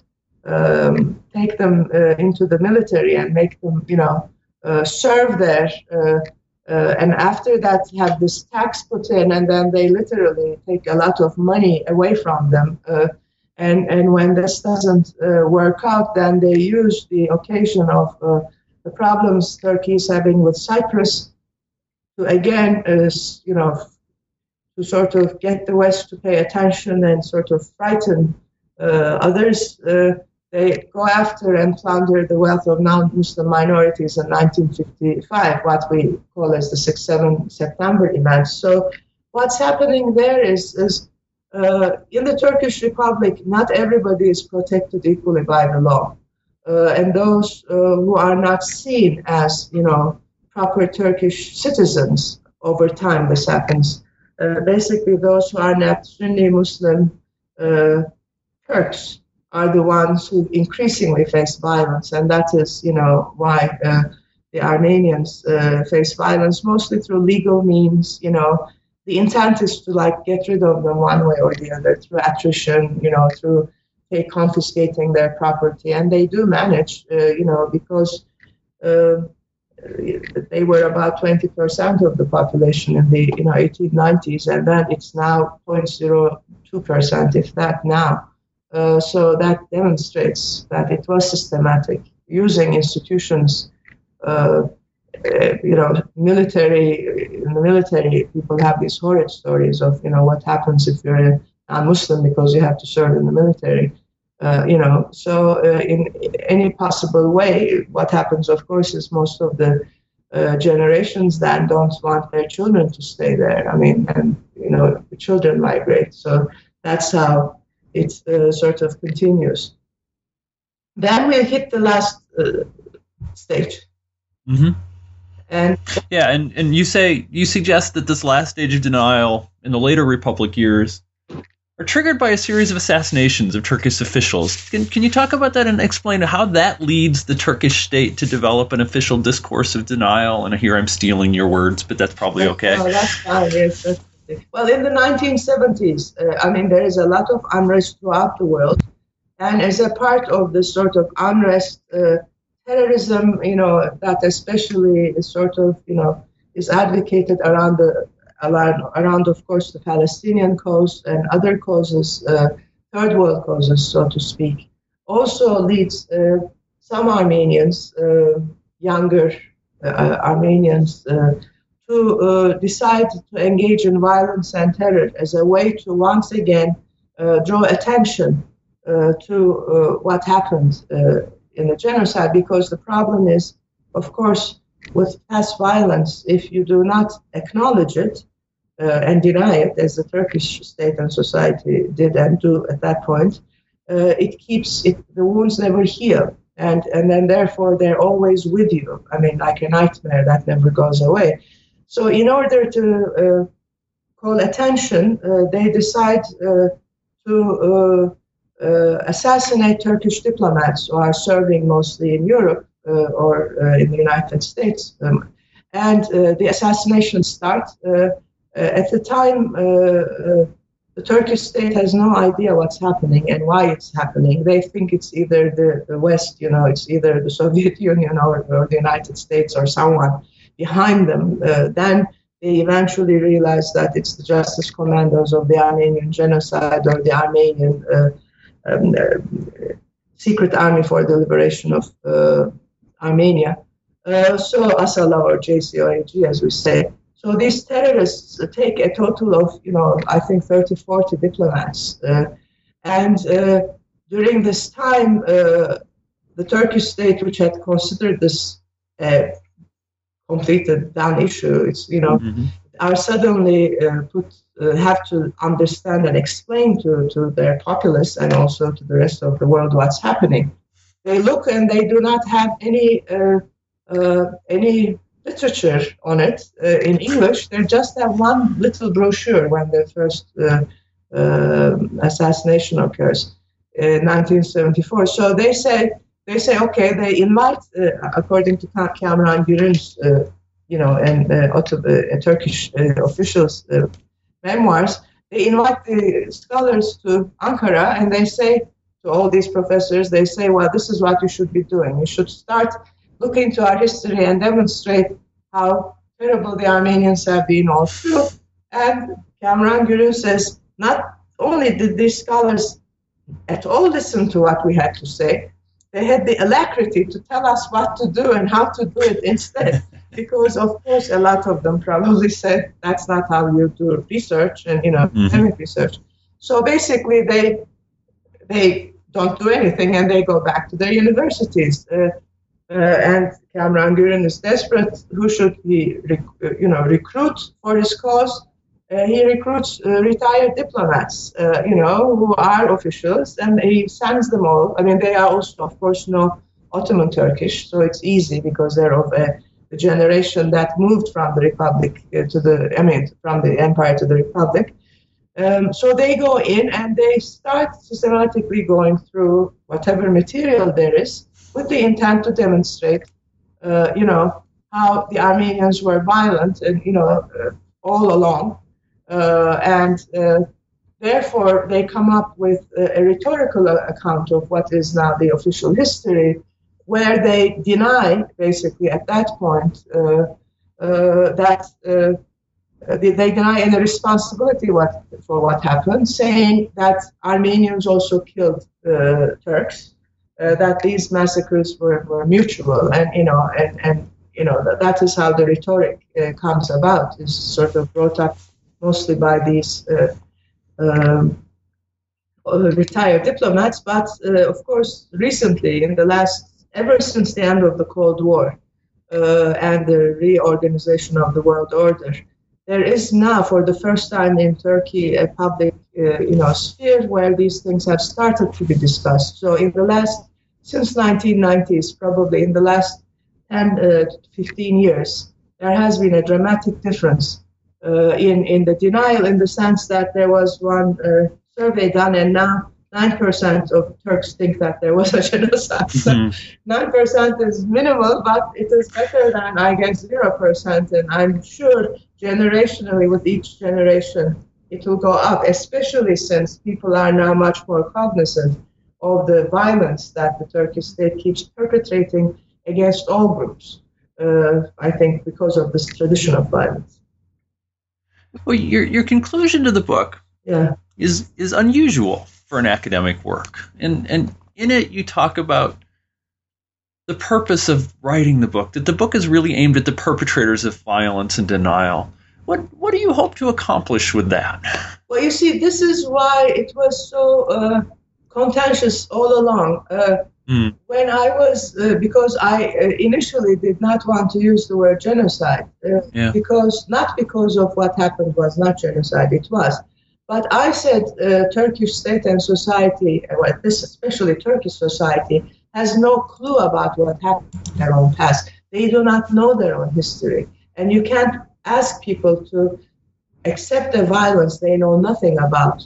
take them into the military and make them, serve there. And after that, have this tax put in, and then they literally take a lot of money away from them. And when this doesn't work out, then they use the occasion of the problems Turkey is having with Cyprus to again, to sort of get the West to pay attention and sort of frighten others. They go after and plunder the wealth of non-Muslim minorities in 1955, what we call as the 6-7 September events. So what's happening there is in the Turkish Republic, not everybody is protected equally by the law. And those who are not seen as, proper Turkish citizens, over time this happens. Basically, those who are not Sunni Muslim Turks are the ones who increasingly face violence, and that is, why the Armenians face violence, mostly through legal means. The intent is to get rid of them one way or the other, through attrition, through confiscating their property, and they do manage, because they were about 20% of the population in the 1890s, and then it's now 0.02%, if that now. So that demonstrates that it was systematic, using institutions, military. In the military, people have these horrid stories of, what happens if you're a non-Muslim because you have to serve in the military. So in any possible way, what happens, of course, is most of the generations then don't want their children to stay there. The children migrate. So that's how it sort of continues. Then we hit the last stage. Mm-hmm. And you suggest that this last stage of denial in the later Republic years are triggered by a series of assassinations of Turkish officials. Can you talk about that and explain how that leads the Turkish state to develop an official discourse of denial? And here I'm stealing your words, but that's probably okay. Oh, that's fine. Yes. Well, in the 1970s, there is a lot of unrest throughout the world, and as a part of this sort of unrest, terrorism, that especially is sort of, is advocated around, of course, the Palestinian cause and other causes, third world causes, so to speak, also leads some Armenians, younger Armenians, to decide to engage in violence and terror as a way to once again draw attention to what happened in the genocide, because the problem is, of course, with past violence, if you do not acknowledge it and deny it, as the Turkish state and society did and do at that point, it keeps the wounds never heal, and then therefore they're always with you. Like a nightmare that never goes away. So in order to call attention, they decide to assassinate Turkish diplomats who are serving mostly in Europe or in the United States. And the assassinations start. At the time, the Turkish state has no idea what's happening and why it's happening. They think it's either the West, it's either the Soviet Union or the United States or someone behind them. Then they eventually realize that it's the Justice Commandos of the Armenian Genocide or the Armenian Secret Army for the Liberation of Armenia. So Asala or JCOAG, as we say. So these terrorists take a total of, I think 30, 40 diplomats. And during this time, the Turkish state, which had considered this completed done issue, it's, are suddenly have to understand and explain to their populace and also to the rest of the world what's happening. They look and they do not have any literature on it in English. They just have one little brochure when the first assassination occurs in 1974. So they say, okay, they invite, according to Kamran Gürün's, and Turkish officials' memoirs, they invite the scholars to Ankara and they say to all these professors, they say, well, this is what you should be doing. You should start look into our history and demonstrate how terrible the Armenians have been all through. And Kamran Gürün says, not only did these scholars at all listen to what we had to say, they had the alacrity to tell us what to do and how to do it instead. Because, of course, a lot of them probably said, that's not how you do research and, academic research. So basically, they don't do anything and they go back to their universities. And Kamran Gürün is desperate. Who should he, recruit for his cause? He recruits retired diplomats, who are officials, and he sends them all. They are also, of course, no Ottoman Turkish, so it's easy because they're of the generation that moved from the Republic from the Empire to the Republic. So they go in and they start systematically going through whatever material there is with the intent to demonstrate, how the Armenians were violent and, all along. Therefore, they come up with a rhetorical account of what is now the official history, where they deny, basically, at that point, that they deny any responsibility for what happened, saying that Armenians also killed Turks, that these massacres were mutual, and that is how the rhetoric comes about, is sort of brought up mostly by these retired diplomats, but of course, recently, ever since the end of the Cold War and the reorganization of the world order, there is now, for the first time in Turkey, a public sphere where these things have started to be discussed. So since 1990s, probably in the last 10 to 15 years, there has been a dramatic difference in the denial, in the sense that there was one survey done, and now 9% of Turks think that there was a genocide. So 9% is minimal, but it is better than, I guess, 0%. And I'm sure generationally, with each generation, it will go up, especially since people are now much more cognizant of the violence that the Turkish state keeps perpetrating against all groups. I think because of this tradition of violence. Well, your conclusion to the book is unusual for an academic work, and in it you talk about the purpose of writing the book, that the book is really aimed at the perpetrators of violence and denial. What do you hope to accomplish with that? Well, you see, this is why it was so contentious all along. When I was, because I initially did not want to use the word genocide, not because of what happened was not genocide, it was. But I said Turkish state and society, this especially Turkish society, has no clue about what happened in their own past. They do not know their own history. And you can't ask people to accept the violence they know nothing about,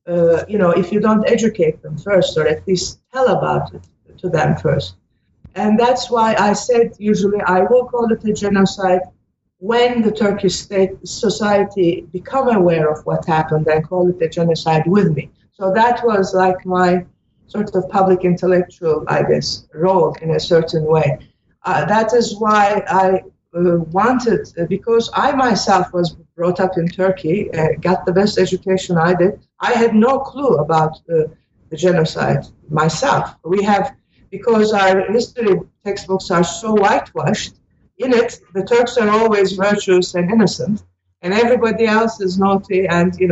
if you don't educate them first, or at least tell about it to them first. And that's why I said usually I will call it a genocide when the Turkish state society become aware of what happened and call it a genocide with me. So that was like my sort of public intellectual, I guess, role in a certain way. That is why I wanted, because I myself was brought up in Turkey, got the best education I did. I had no clue about the genocide myself. Because our history textbooks are so whitewashed, in it, the Turks are always virtuous and innocent, and everybody else is naughty, and they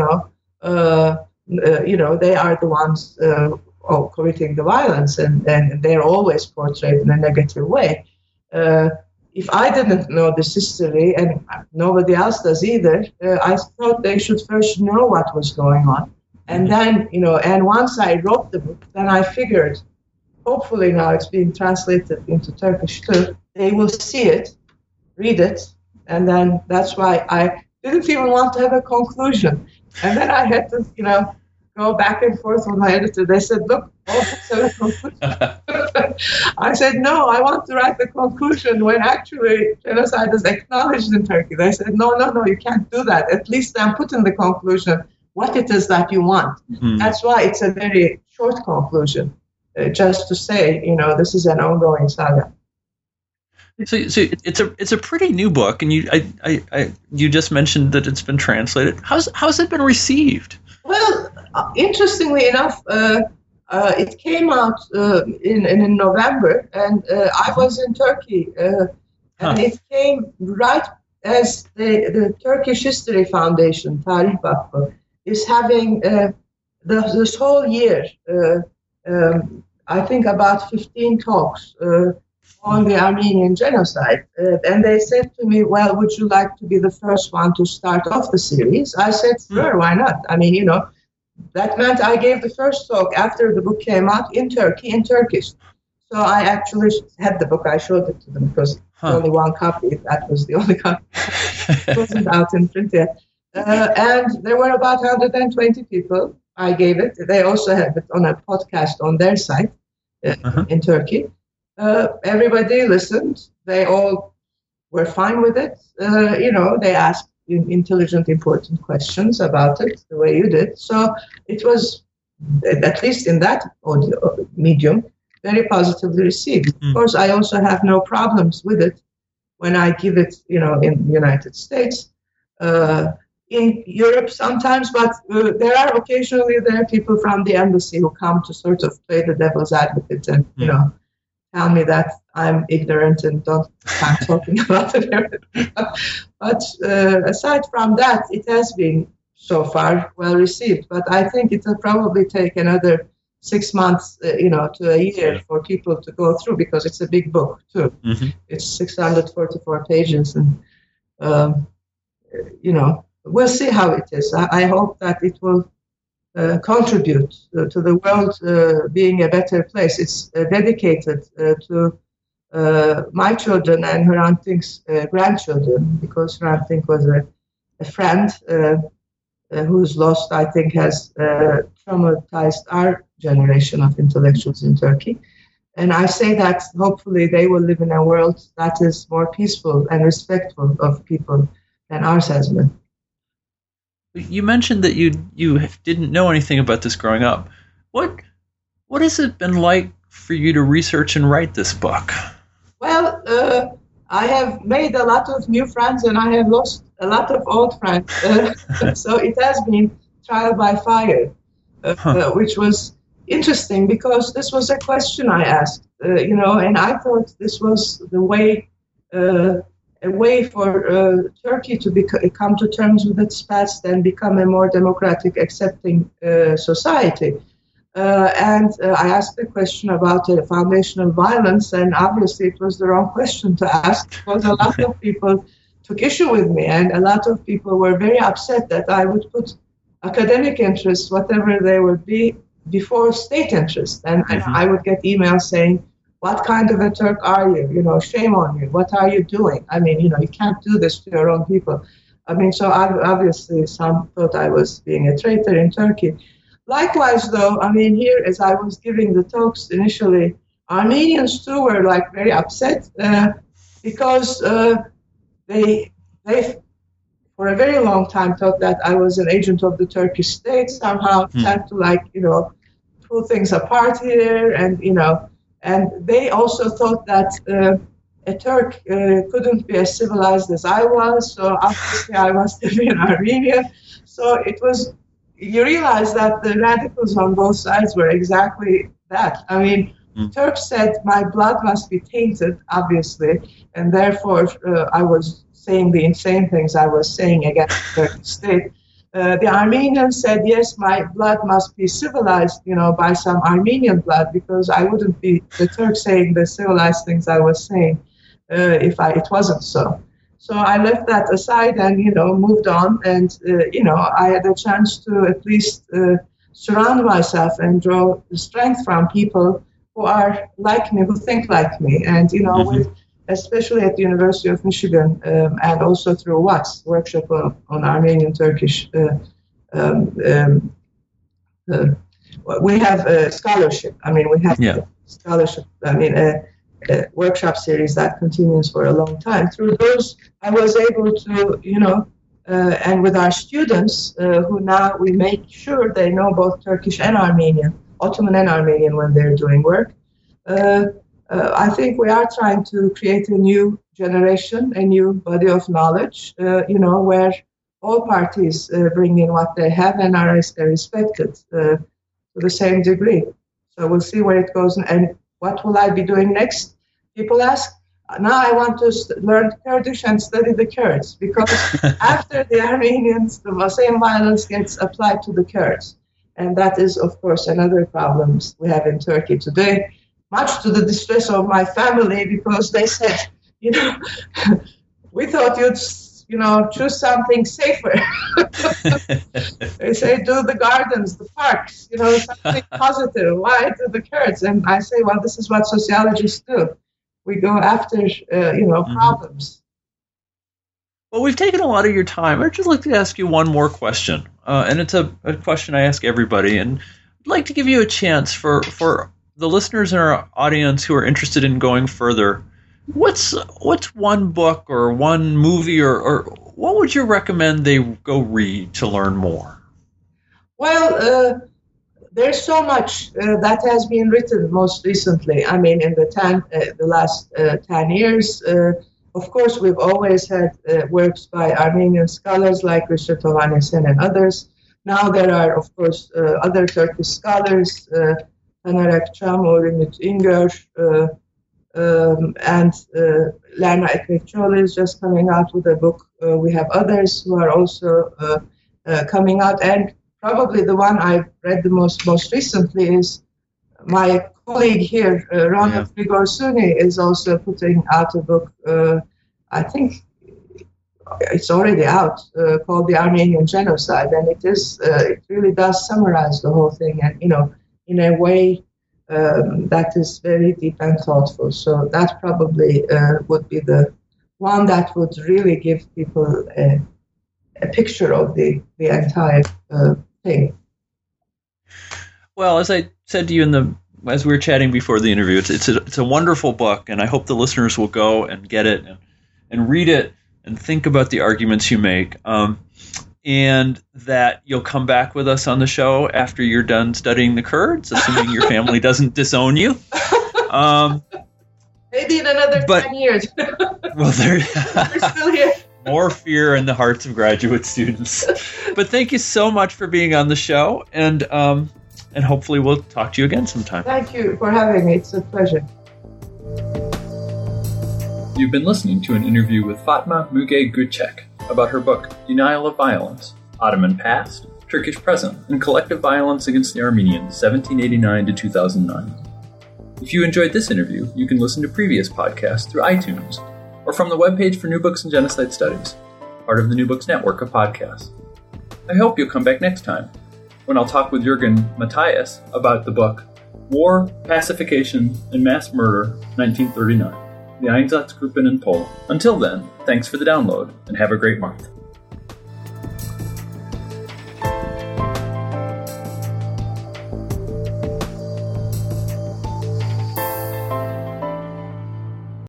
are the ones committing the violence, and they're always portrayed in a negative way. If I didn't know this history, and nobody else does either, I thought they should first know what was going on, and then and once I wrote the book, then I figured, hopefully now it's being translated into Turkish too, they will see it, read it, and then that's why I didn't even want to have a conclusion. And then I had to, go back and forth with my editor. They said, look, all books have a conclusion. I said, no, I want to write the conclusion when actually genocide is acknowledged in Turkey. They said, no, you can't do that. At least then put in the conclusion what it is that you want. That's why it's a very short conclusion. Just to say, this is an ongoing saga. So it's a pretty new book, and you just mentioned that it's been translated. How's it been received? Well, interestingly enough, it came out in November, and I was in Turkey, and it came right as the Turkish History Foundation, Tarih Vakfı, is having this whole year. I think about 15 talks on the Armenian genocide. And they said to me, well, would you like to be the first one to start off the series? I said, sure, why not? I mean, that meant I gave the first talk after the book came out in Turkey, in Turkish. So I actually had the book. I showed it to them because only one copy. That was the only copy. It wasn't out in print yet. And there were about 120 people. I gave it. They also have it on a podcast on their site in Turkey. Everybody listened. They all were fine with it. They asked intelligent, important questions about it, the way you did. So it was, at least in that audio medium, very positively received. Of course, I also have no problems with it when I give it, in the United States. In Europe sometimes, but there are occasionally people from the embassy who come to sort of play the devil's advocate and, tell me that I'm ignorant and don't start talking about it. But aside from that, it has been so far well received. But I think it will probably take another 6 months, to a year for people to go through, because it's a big book too. It's 644 pages, and we'll see how it is. I hope that it will contribute to the world being a better place. It's dedicated to my children and Hrant Dink's grandchildren, because Hrant Dink was a friend whose loss, I think, has traumatized our generation of intellectuals in Turkey. And I say that hopefully they will live in a world that is more peaceful and respectful of people than ours has been. You mentioned that you didn't know anything about this growing up. What has it been like for you to research and write this book? Well, I have made a lot of new friends and I have lost a lot of old friends. So it has been trial by fire, which was interesting because this was a question I asked, and I thought this was the way, a way for Turkey to come to terms with its past and become a more democratic, accepting society. And I asked a question about the foundational violence, and obviously it was the wrong question to ask because a lot of people took issue with me, and a lot of people were very upset that I would put academic interests, whatever they would be, before state interest. And I would get emails saying, what kind of a Turk are you? Shame on you. What are you doing? I mean, you can't do this to your own people. I mean, so obviously some thought I was being a traitor in Turkey. Likewise, though, I mean, here, as I was giving the talks initially, Armenians, too, were, very upset because they for a very long time thought that I was an agent of the Turkish state, somehow tried to, pull things apart here, and they also thought that a Turk couldn't be as civilized as I was, so obviously I must have been Armenian. So it was, you realize that the radicals on both sides were exactly that. I mean, Turks said my blood must be tainted, obviously, and therefore I was saying the insane things I was saying against the Turkish state. The Armenians said, yes, my blood must be civilized, by some Armenian blood, because I wouldn't be the Turk saying the civilized things I was saying if it wasn't so. So I left that aside and, moved on. And, I had a chance to at least surround myself and draw strength from people who are like me, who think like me. And, especially at the University of Michigan and also through WATS, Workshop on Armenian-Turkish. We have a scholarship. I mean, we have a scholarship. I mean, a workshop series that continues for a long time. Through those, I was able to, and with our students, who now we make sure they know both Turkish and Armenian, Ottoman and Armenian when they're doing work. I think we are trying to create a new generation, a new body of knowledge, where all parties bring in what they have and are respected to the same degree. So we'll see where it goes. And what will I be doing next? People ask. Now I want to learn Kurdish and study the Kurds, because after the Armenians, the same violence gets applied to the Kurds. And that is, of course, another problem we have in Turkey today, much to the distress of my family, because they said, we thought you'd, choose something safer. They say, do the gardens, the parks, something positive. Why do the Kurds? And I say, well, this is what sociologists do. We go after, problems. Well, we've taken a lot of your time. I'd just like to ask you one more question. And it's a question I ask everybody. And I'd like to give you a chance for the listeners in our audience who are interested in going further. What's one book or one movie or what would you recommend they go read to learn more? Well, there's so much that has been written most recently. I mean, in the last 10 years, of course, we've always had works by Armenian scholars like Rüşet Ovanesyan and others. Now there are, of course, other Turkish scholars, Taner Akçam or Ümit İngör, and Lerna Ekmekçioğlu is just coming out with a book. We have others who are also coming out, and probably the one I've read the most recently is my colleague here, Ronald Grigorsuni, is also putting out a book, I think it's already out, called The Armenian Genocide, and it really does summarize the whole thing, and in a way that is very deep and thoughtful. So that probably would be the one that would really give people a picture of the entire thing. Well, as I said to you as we were chatting before the interview, it's a wonderful book, and I hope the listeners will go and get it and read it and think about the arguments you make, and that you'll come back with us on the show after you're done studying the Kurds, assuming your family doesn't disown you. Maybe in another 10 years. Well, we're still here. More fear in the hearts of graduate students. But thank you so much for being on the show, and hopefully we'll talk to you again sometime. Thank you for having me. It's a pleasure. You've been listening to an interview with Fatma Müge Gürçek about her book, Denial of Violence, Ottoman Past, Turkish Present, and Collective Violence Against the Armenians, 1789 to 2009. If you enjoyed this interview, you can listen to previous podcasts through iTunes or from the webpage for New Books in Genocide Studies, part of the New Books network of podcasts. I hope you'll come back next time, when I'll talk with Jürgen Matthias about the book War, Pacification, and Mass Murder, 1939, the Einsatzgruppen in Poland. Until then, thanks for the download, and have a great month.